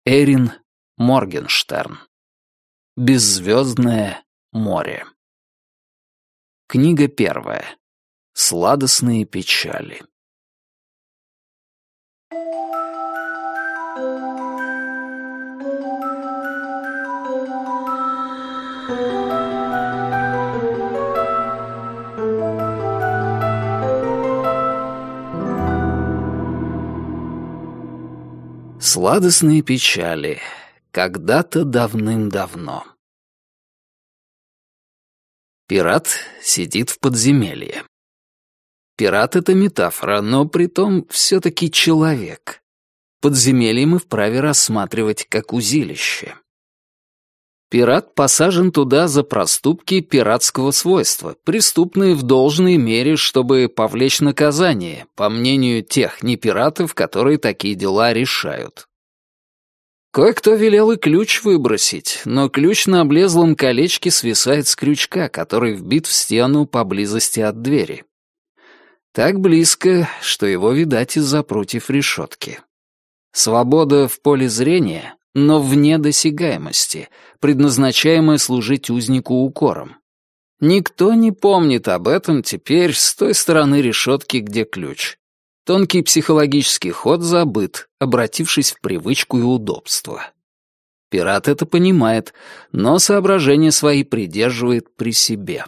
Эрин Моргенштерн. Беззвездное море. Книга первая. Сладостные печали. Сладостные печали. Когда-то давным-давно. Пират сидит в подземелье. Пират — это метафора, но притом все-таки человек. Подземелье мы вправе рассматривать как узилище. Пират посажен туда за проступки пиратского свойства, преступные в должной мере, чтобы повлечь наказание, по мнению тех непиратов, которые такие дела решают. Кое-кто велел и ключ выбросить, но ключ на облезлом колечке свисает с крючка, который вбит в стену поблизости от двери. Так близко, что его видать из-за прутьев решетки. Свобода в поле зрения, но вне досягаемости, предназначаемая служить узнику укором. Никто не помнит об этом теперь с той стороны решетки, где ключ. Тонкий психологический ход забыт, обратившись в привычку и удобство. Пират это понимает, но соображения свои придерживает при себе.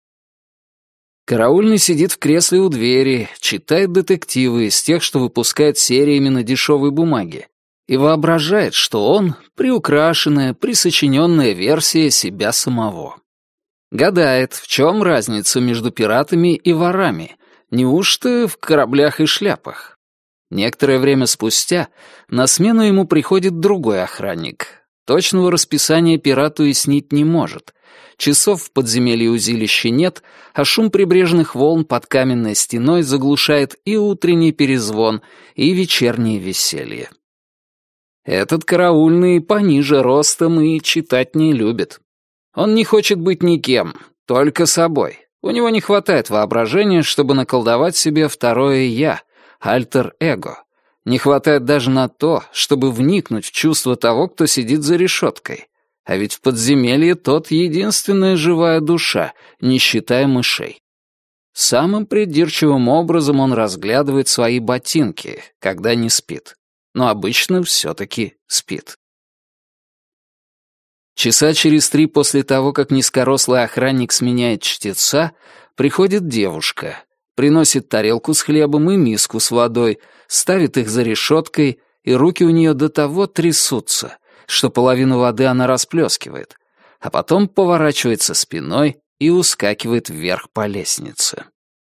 Караульный сидит в кресле у двери, читает детективы из тех, что выпускают сериями на дешевой бумаге, и воображает, что он — приукрашенная, присочиненная версия себя самого. Гадает, в чем разница между пиратами и ворами. Неужто в кораблях и шляпах? Некоторое время спустя на смену ему приходит другой охранник. Точного расписания пирату и снить не может. Часов в подземелье узилища нет, а шум прибрежных волн под каменной стеной заглушает и утренний перезвон, и вечернее веселье. Этот караульный пониже ростом и читать не любит. Он не хочет быть никем, только собой. У него не хватает воображения, чтобы наколдовать себе второе «я», альтер-эго. Не хватает даже на то, чтобы вникнуть в чувство того, кто сидит за решеткой. А ведь в подземелье тот единственная живая душа, не считая мышей. Самым придирчивым образом он разглядывает свои ботинки, когда не спит. Но обычно все-таки спит. Часа через 3 после того, как низкорослый охранник сменяет чтеца, приходит девушка, приносит тарелку с хлебом и миску с водой, ставит их за решеткой, и руки у нее до того трясутся, что половину воды она расплескивает, а потом поворачивается спиной и ускакивает вверх по лестнице.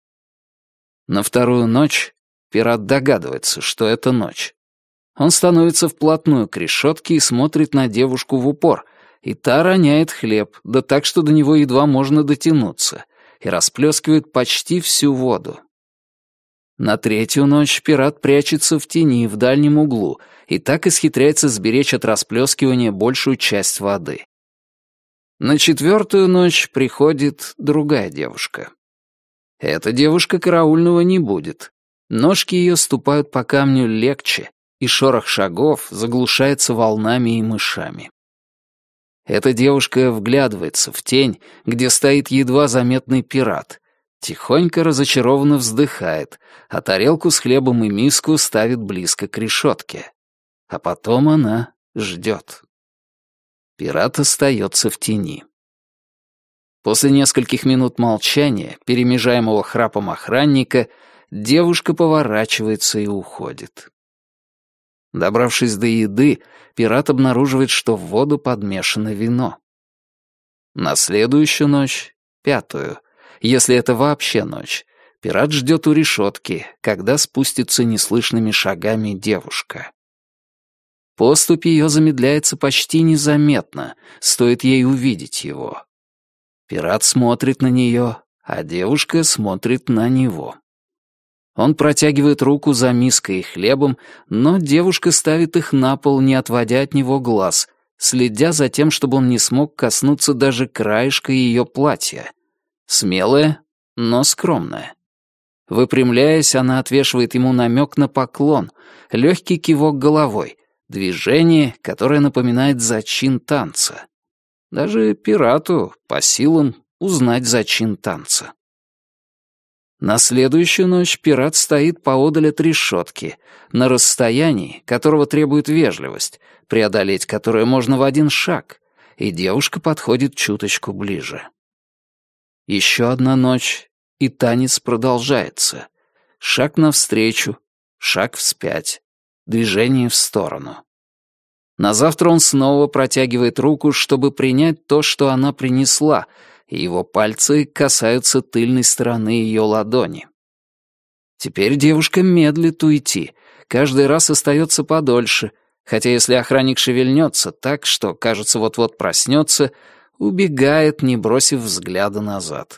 На вторую ночь пират догадывается, что это ночь. Он становится вплотную к решетке и смотрит на девушку в упор, и та роняет хлеб, да так, что до него едва можно дотянуться, и расплескивает почти всю воду. На третью ночь пират прячется в тени в дальнем углу и так исхитряется сберечь от расплескивания большую часть воды. На четвертую ночь приходит другая девушка. Эта девушка караульного не будет. Ножки ее ступают по камню легче, и шорох шагов заглушается волнами и мышами. Эта девушка вглядывается в тень, где стоит едва заметный пират, тихонько разочарованно вздыхает, а тарелку с хлебом и миску ставит близко к решетке. А потом она ждет. Пират остается в тени. После нескольких минут молчания, перемежаемого храпом охранника, девушка поворачивается и уходит. Добравшись до еды, пират обнаруживает, что в воду подмешано вино. На следующую ночь, пятую, если это вообще ночь, пират ждет у решетки, когда спустится неслышными шагами девушка. Поступь ее замедляется почти незаметно, стоит ей увидеть его. Пират смотрит на нее, а девушка смотрит на него. Он протягивает руку за миской и хлебом, но девушка ставит их на пол, не отводя от него глаз, следя за тем, чтобы он не смог коснуться даже краешка ее платья. Смелая, но скромная. Выпрямляясь, она отвешивает ему намек на поклон, легкий кивок головой, движение, которое напоминает зачин танца. Даже пирату по силам узнать зачин танца. На следующую ночь пират стоит поодаль от решетки, на расстоянии, которого требует вежливость, преодолеть которое можно в один шаг, и девушка подходит чуточку ближе. Еще одна ночь, и танец продолжается. Шаг навстречу, шаг вспять, движение в сторону. На завтра он снова протягивает руку, чтобы принять то, что она принесла, и его пальцы касаются тыльной стороны ее ладони. Теперь девушка медлит уйти, каждый раз остается подольше, хотя если охранник шевельнется так, что, кажется, вот-вот проснется, убегает, не бросив взгляда назад.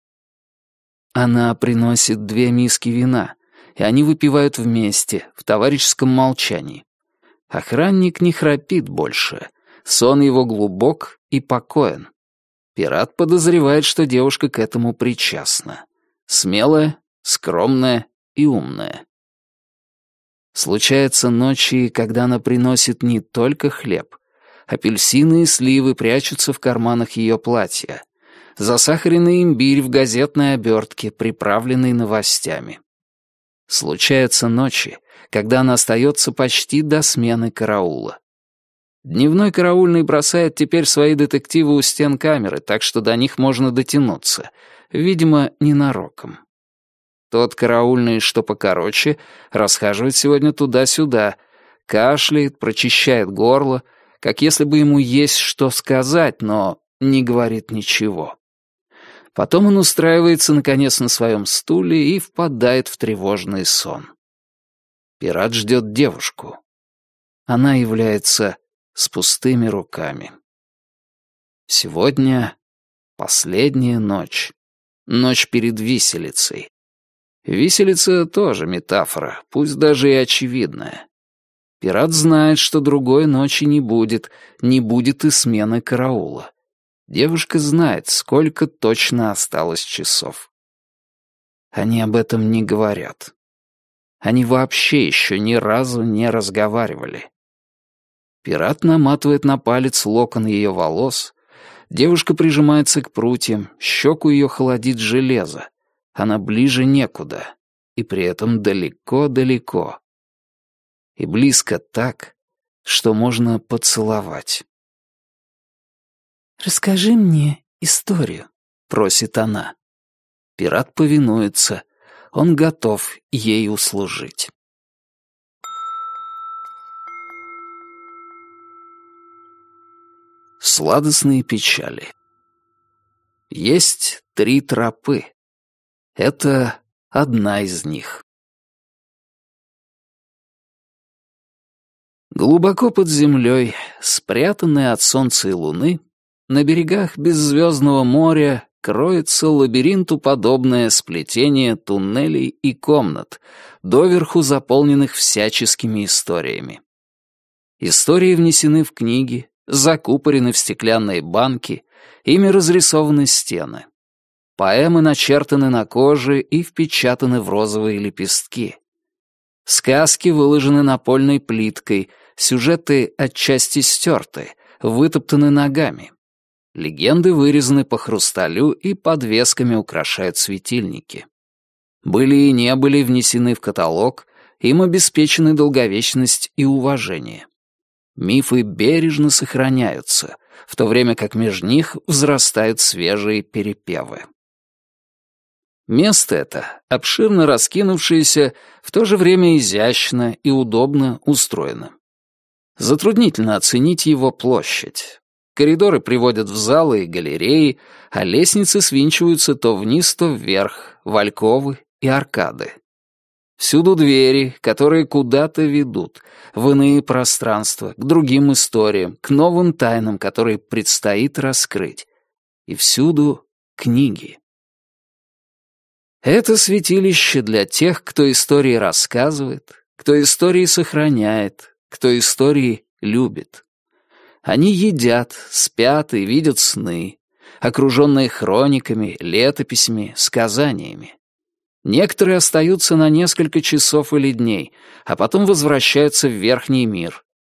Она приносит 2 миски вина, и они выпивают вместе, в товарищеском молчании. Охранник не храпит больше, сон его глубок и покоен. Пират подозревает, что девушка к этому причастна. Смелая, скромная и умная. Случаются ночи, когда она приносит не только хлеб. Апельсины и сливы прячутся в карманах ее платья. Засахаренный имбирь в газетной обертке, приправленный новостями. Случаются ночи, когда она остается почти до смены караула. Дневной караульный бросает теперь свои детективы у стен камеры, так что до них можно дотянуться, видимо, ненароком. Тот караульный, что покороче, расхаживает сегодня туда-сюда, кашляет, прочищает горло, как если бы ему есть что сказать, но не говорит ничего. Потом он устраивается, наконец, на своем стуле и впадает в тревожный сон. Пират ждет девушку. Она является с пустыми руками. Сегодня последняя ночь. Ночь перед виселицей. Виселица тоже метафора, пусть даже и очевидная. Пират знает, что другой ночи не будет и смены караула. Девушка знает, сколько точно осталось часов. Они об этом не говорят. Они вообще еще ни разу не разговаривали. Пират наматывает на палец локон ее волос. Девушка прижимается к прутьям, щеку ее холодит железо. Она ближе некуда, и при этом далеко-далеко. И близко так, что можно поцеловать. «Расскажи мне историю», — просит она. Пират повинуется. Он готов ей услужить. Сладостные печали. Есть 3 тропы. Это одна из них. Глубоко под землей, спрятанная от солнца и луны, на берегах беззвездного моря кроется лабиринту-подобное сплетение туннелей и комнат, доверху заполненных всяческими историями. Истории внесены в книги, закупорены в стеклянные банки, ими разрисованы стены. Поэмы начертаны на коже и впечатаны в розовые лепестки. Сказки выложены напольной плиткой, сюжеты отчасти стерты, вытоптаны ногами. Легенды вырезаны по хрусталю и подвесками украшают светильники. Были и не были внесены в каталог, им обеспечены долговечность и уважение. Мифы бережно сохраняются, в то время как между них взрастают свежие перепевы. Место это, обширно раскинувшееся, в то же время изящно и удобно устроено. Затруднительно оценить его площадь. Коридоры приводят в залы и галереи, а лестницы свинчиваются то вниз, то вверх, в альковы и аркады. Всюду двери, которые куда-то ведут, в иные пространства, к другим историям, к новым тайнам, которые предстоит раскрыть. И всюду книги. Это святилище для тех, кто истории рассказывает, кто истории сохраняет, кто истории любит. Они едят, спят и видят сны, окруженные хрониками, летописями, сказаниями. Некоторые остаются на несколько часов или дней, а потом возвращаются в верхний мир.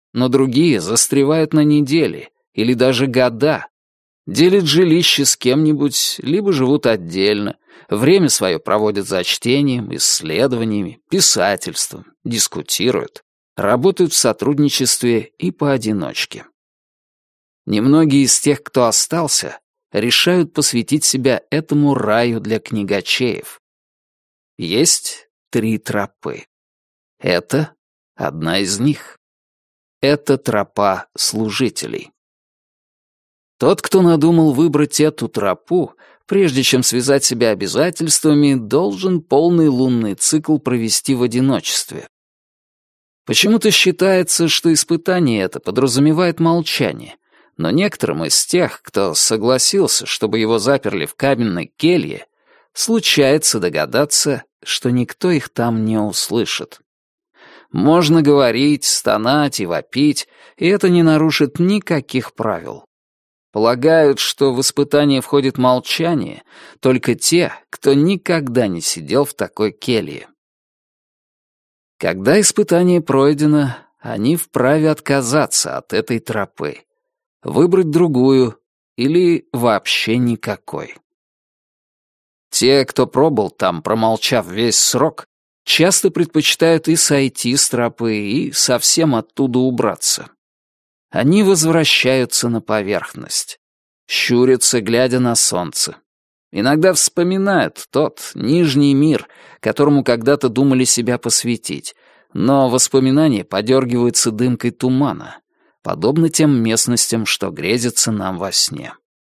но другие застревают на недели или даже года, делят жилище с кем-нибудь, либо живут отдельно, время свое проводят за чтением, исследованиями, писательством, дискутируют, работают в сотрудничестве и поодиночке. Немногие из тех, кто остался, решают посвятить себя этому раю для книгачеев. Есть 3 тропы. Это одна из них. Это тропа служителей. Тот, кто надумал выбрать эту тропу, прежде чем связать себя обязательствами, должен полный лунный цикл провести в одиночестве. Почему-то считается, что испытание это подразумевает молчание, но некоторым из тех, кто согласился, чтобы его заперли в каменной келье, случается догадаться, что никто их там не услышит. Можно говорить, стонать и вопить, и это не нарушит никаких правил. Полагают, что в испытание входит молчание только те, кто никогда не сидел в такой келье. Когда испытание пройдено, они вправе отказаться от этой тропы, выбрать другую или вообще никакой. Те, кто пробыл там, промолчав весь срок, часто предпочитают и сойти с тропы, и совсем оттуда убраться. Они возвращаются на поверхность, щурятся, глядя на солнце. Иногда вспоминают тот нижний мир, которому когда-то думали себя посвятить, но воспоминания подергиваются дымкой тумана, подобно тем местностям, что грезятся нам во сне.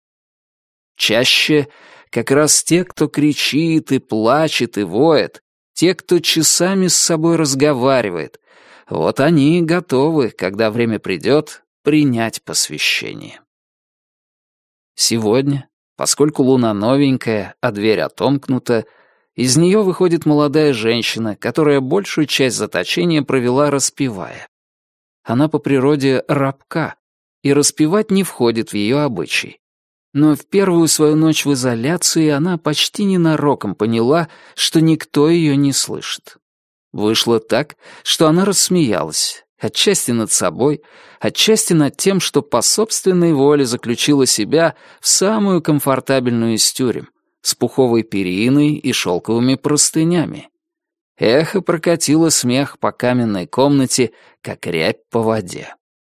Чаще как раз те, кто кричит и плачет и воет, те, кто часами с собой разговаривает, вот они готовы, когда время придет, принять посвящение. Сегодня, поскольку луна новенькая, а дверь отомкнута, из нее выходит молодая женщина, которая большую часть заточения провела распевая. Она по природе рабка, и распевать не входит в ее обычай. Но в первую свою ночь в изоляции она почти ненароком поняла, что никто ее не слышит. Вышло так, что она рассмеялась, отчасти над собой, отчасти над тем, что по собственной воле заключила себя в самую комфортабельную из тюрем, с пуховой периной и шелковыми простынями. Эхо прокатило смех по каменной комнате, как рябь по воде.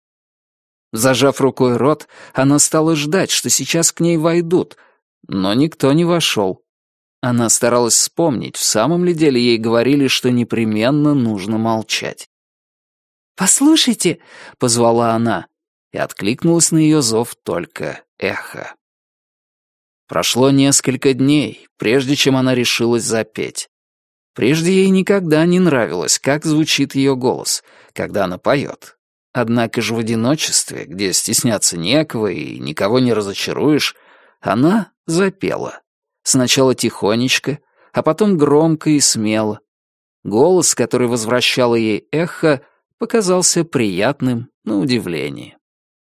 Зажав рукой рот, она стала ждать, что сейчас к ней войдут, но никто не вошел. Она старалась вспомнить, в самом ли деле ей говорили, что непременно нужно молчать. «Послушайте», — позвала она, и откликнулась на ее зов только эхо. Прошло несколько дней, прежде чем она решилась запеть. Прежде ей никогда не нравилось, как звучит ее голос, когда она поет. Однако же в одиночестве, где стесняться некого и никого не разочаруешь, она запела. Сначала тихонечко, а потом громко и смело. Голос, который возвращало ей эхо, показался приятным на удивление.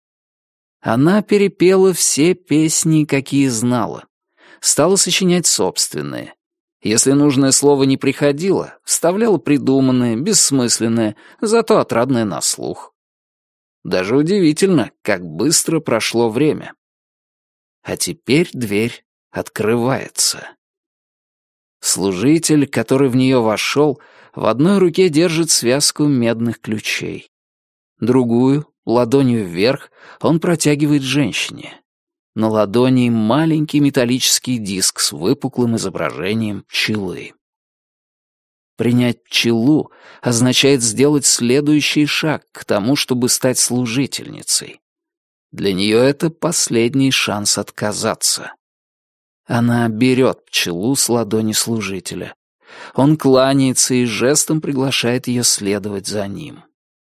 Она перепела все песни, какие знала. Стала сочинять собственные. Если нужное слово не приходило, вставляла придуманное, бессмысленное, зато отрадное на слух. Даже удивительно, как быстро прошло время. А теперь дверь открывается. Служитель, который в нее вошел, в одной руке держит связку медных ключей. Другую, ладонью вверх, он протягивает женщине. На ладони маленький металлический диск с выпуклым изображением пчелы. Принять пчелу означает сделать следующий шаг к тому, чтобы стать служительницей. Для нее это последний шанс отказаться. Она берет пчелу с ладони служителя. Он кланяется и жестом приглашает ее следовать за ним.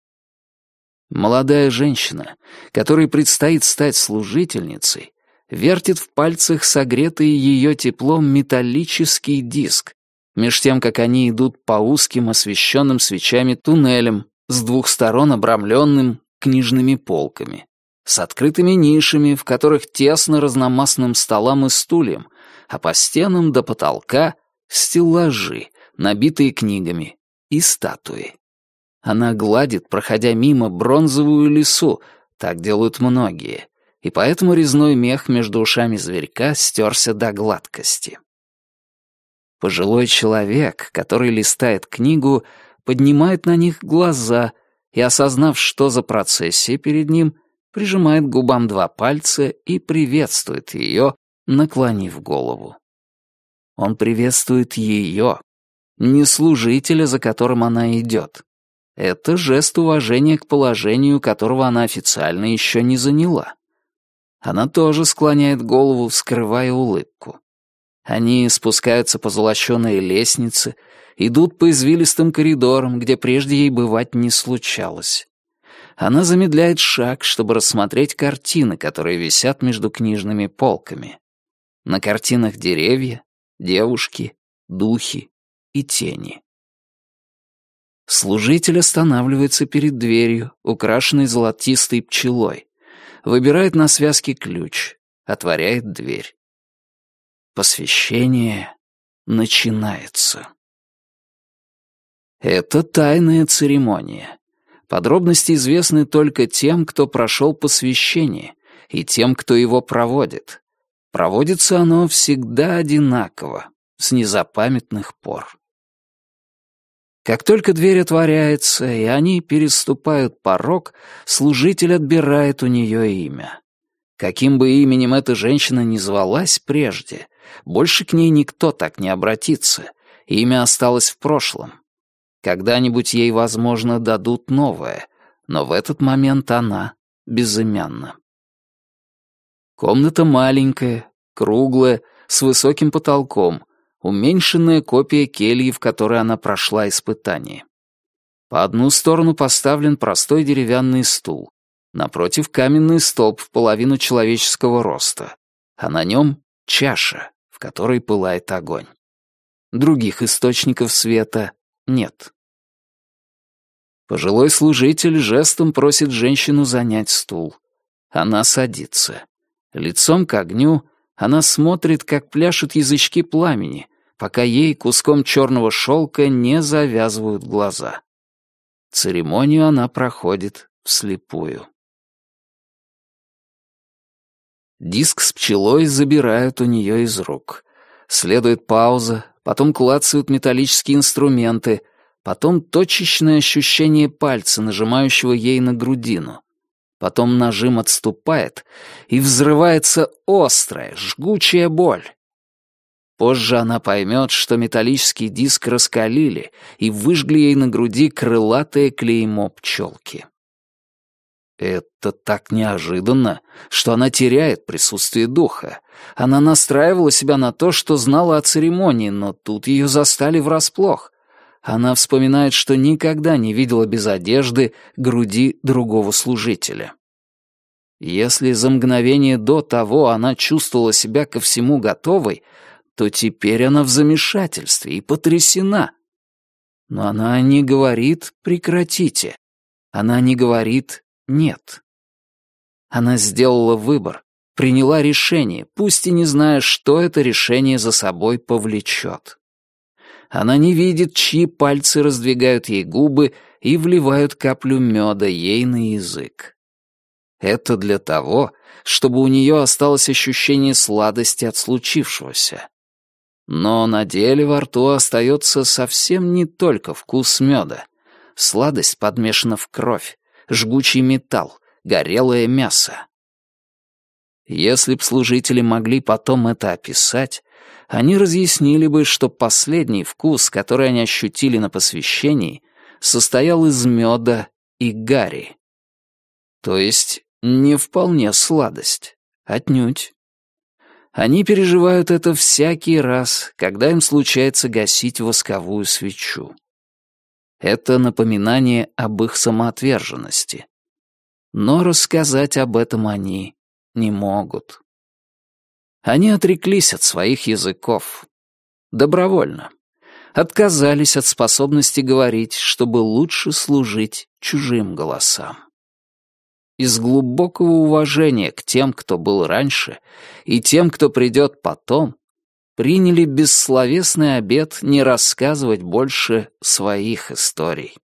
Молодая женщина, которой предстоит стать служительницей, вертит в пальцах согретый ее теплом металлический диск, меж тем, как они идут по узким освещенным свечами туннелям, с двух сторон обрамленным книжными полками, с открытыми нишами, в которых тесно разномастным столам и стульям, а по стенам до потолка стеллажи, набитые книгами, и статуи. Она гладит, проходя мимо, бронзовую лису, так делают многие, и поэтому резной мех между ушами зверька стерся до гладкости. Пожилой человек, который листает книгу, поднимает на них глаза и, осознав, что за процессия перед ним, прижимает к губам 2 пальца и приветствует ее, наклонив голову. Он приветствует ее, не служителя, за которым она идет. Это жест уважения к положению, которого она официально еще не заняла. Она тоже склоняет голову, скрывая улыбку. Они спускаются по золоченой лестнице, идут по извилистым коридорам, где прежде ей бывать не случалось. Она замедляет шаг, чтобы рассмотреть картины, которые висят между книжными полками. На картинах деревья, девушки, духи и тени. Служитель останавливается перед дверью, украшенной золотистой пчелой, выбирает на связке ключ, отворяет дверь. Посвящение начинается. Это тайная церемония. Подробности известны только тем, кто прошел посвящение, и тем, кто его проводит. Проводится оно всегда одинаково, с незапамятных пор. Как только дверь отворяется, и они переступают порог, служитель отбирает у нее имя. Каким бы именем эта женщина ни звалась прежде, больше к ней никто так не обратится, имя осталось в прошлом. Когда-нибудь ей, возможно, дадут новое, но в этот момент она безымянна. Комната маленькая, круглая, с высоким потолком, уменьшенная копия кельи, в которой она прошла испытание. По одну сторону поставлен простой деревянный стул, напротив каменный столб в половину человеческого роста, а на нем чаша, в которой пылает огонь. Других источников света нет. Пожилой служитель жестом просит женщину занять стул. Она садится. Лицом к огню она смотрит, как пляшут язычки пламени, пока ей куском черного шелка не завязывают глаза. Церемонию она проходит вслепую. Диск с пчелой забирают у нее из рук. Следует пауза, потом клацают металлические инструменты, потом точечное ощущение пальца, нажимающего ей на грудину. Потом нажим отступает, и взрывается острая, жгучая боль. Позже она поймет, что металлический диск раскалили и выжгли ей на груди крылатое клеймо пчелки. Это так неожиданно, что она теряет присутствие духа. Она настраивала себя на то, что знала о церемонии, но тут ее застали врасплох. Она вспоминает, что никогда не видела без одежды груди другого служителя. Если за мгновение до того она чувствовала себя ко всему готовой, то теперь она в замешательстве и потрясена. Но она не говорит «прекратите». Она не говорит «нет». Она сделала выбор, приняла решение, пусть и не зная, что это решение за собой повлечет. Она не видит, чьи пальцы раздвигают ей губы и вливают каплю меда ей на язык. Это для того, чтобы у нее осталось ощущение сладости от случившегося. Но на деле во рту остается совсем не только вкус меда. Сладость подмешана в кровь, жгучий металл, горелое мясо. Если б служители могли потом это описать, они разъяснили бы, что последний вкус, который они ощутили на посвящении, состоял из меда и гари. То есть не вполне сладость, отнюдь. Они переживают это всякий раз, когда им случается гасить восковую свечу. Это напоминание об их самоотверженности. Но рассказать об этом они не могут. Они отреклись от своих языков. Добровольно. Отказались от способности говорить, чтобы лучше служить чужим голосам. Из глубокого уважения к тем, кто был раньше, и тем, кто придет потом, приняли бессловесный обет не рассказывать больше своих историй.